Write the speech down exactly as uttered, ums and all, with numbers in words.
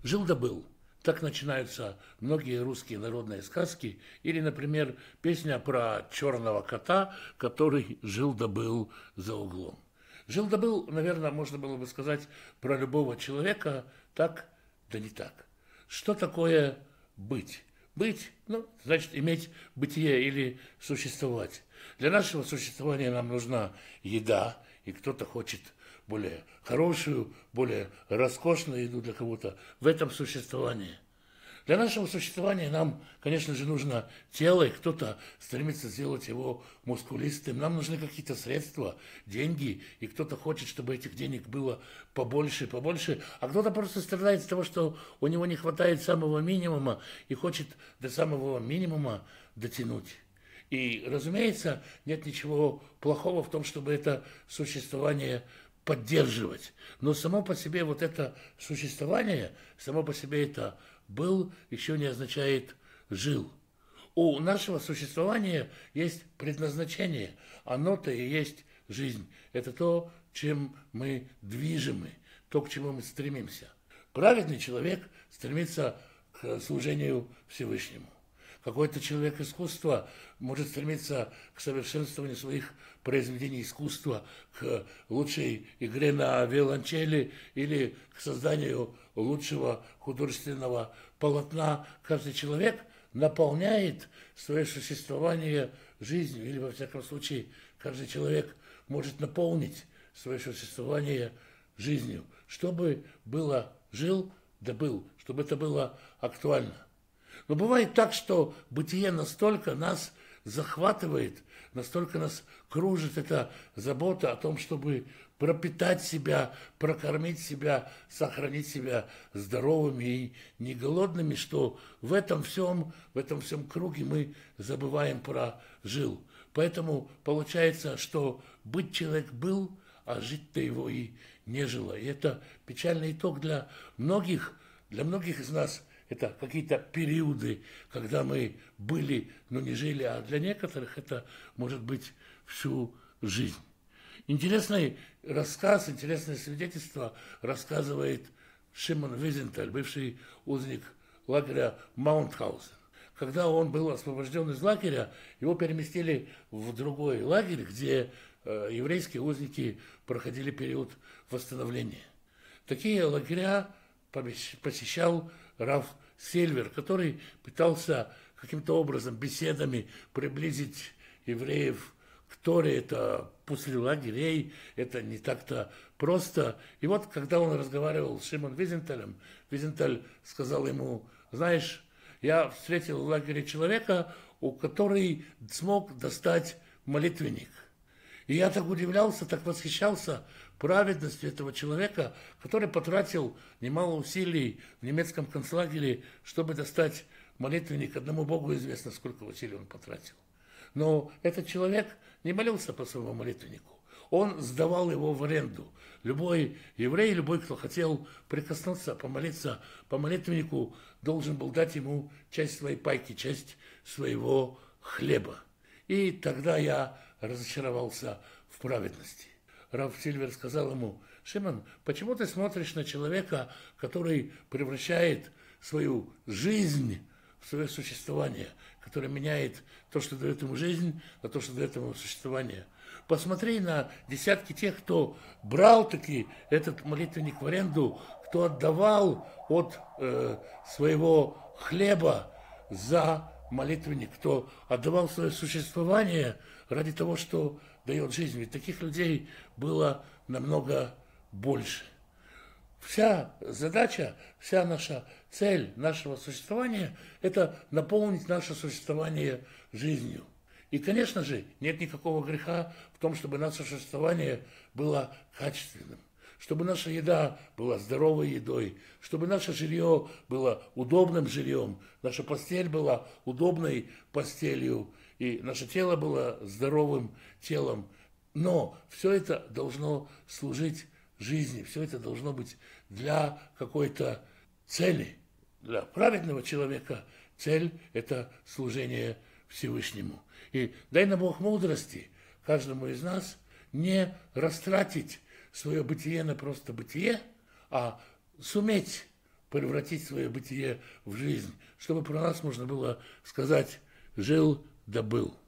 Жил да был. Так начинаются многие русские народные сказки. Или, например, песня про черного кота, который жил да был за углом. Жил да был, наверное, можно было бы сказать про любого человека так, да не так. Что такое быть? Быть, ну, значит, иметь бытие или существовать. Для нашего существования нам нужна еда, и кто-то хочет более хорошую, более роскошную еду для кого-то в этом существовании. Для нашего существования нам, конечно же, нужно тело, и кто-то стремится сделать его мускулистым. Нам нужны какие-то средства, деньги, и кто-то хочет, чтобы этих денег было побольше, побольше, а кто-то просто страдает от того, что у него не хватает самого минимума и хочет до самого минимума дотянуть. И, разумеется, нет ничего плохого в том, чтобы это существование поддерживать. Но само по себе вот это существование, само по себе это был, еще не означает жил. У нашего существования есть предназначение. Оно-то и есть жизнь. Это то, чем мы движимы, то, к чему мы стремимся. Праведный человек стремится к служению Всевышнему. Какой-то человек искусства может стремиться к совершенствованию своих произведений искусства, к лучшей игре на виолончели или к созданию лучшего художественного полотна. Каждый человек наполняет свое существование жизнью, или, во всяком случае, каждый человек может наполнить свое существование жизнью, чтобы было жил, да был, чтобы это было актуально. Но бывает так, что бытие настолько нас захватывает, настолько нас кружит эта забота о том, чтобы пропитать себя, прокормить себя, сохранить себя здоровыми и не голодными, что в этом всем, в этом всем круге мы забываем про жил. Поэтому получается, что быть человек был, а жить-то его и не жило. И это печальный итог для многих, для многих из нас. Это какие-то периоды, когда мы были, но не жили, а для некоторых это может быть всю жизнь. Интересный рассказ, интересное свидетельство рассказывает Шимон Визенталь, бывший узник лагеря Маунтхаузен. Когда он был освобожден из лагеря, его переместили в другой лагерь, где э, еврейские узники проходили период восстановления. Такие лагеря посещал Рав Сильвер, который пытался каким-то образом беседами приблизить евреев к Торе. Это после лагерей, это не так-то просто. И вот, когда он разговаривал с Шимон Визенталем, Визенталь сказал ему: знаешь, я встретил в лагере человека, у которого смог достать молитвенник. И я так удивлялся, так восхищался праведностью этого человека, который потратил немало усилий в немецком концлагере, чтобы достать молитвенник. Одному Богу известно, сколько усилий он потратил. Но этот человек не молился по своему молитвеннику. Он сдавал его в аренду. Любой еврей, любой, кто хотел прикоснуться, помолиться по молитвеннику, должен был дать ему часть своей пайки, часть своего хлеба. И тогда я разочаровался в праведности. Рав Сильвер сказал ему: Шимон, почему ты смотришь на человека, который превращает свою жизнь в свое существование, который меняет то, что дает ему жизнь, на то, что дает ему существование? Посмотри на десятки тех, кто брал таки этот молитвенник в аренду, кто отдавал от э, своего хлеба за молитвенник, кто отдавал свое существование ради того, что дает жизнь. Ведь таких людей было намного больше. Вся задача, вся наша цель нашего существования – это наполнить наше существование жизнью. И, конечно же, нет никакого греха в том, чтобы наше существование было качественным, чтобы наша еда была здоровой едой, чтобы наше жилье было удобным жильем, наша постель была удобной постелью, и наше тело было здоровым телом. Но все это должно служить жизни, все это должно быть для какой-то цели. Для праведного человека цель – это служение Всевышнему. И дай нам Бог мудрости каждому из нас не растратить свое бытие на просто бытие, а суметь превратить свое бытие в жизнь, чтобы про нас можно было сказать «жил да был».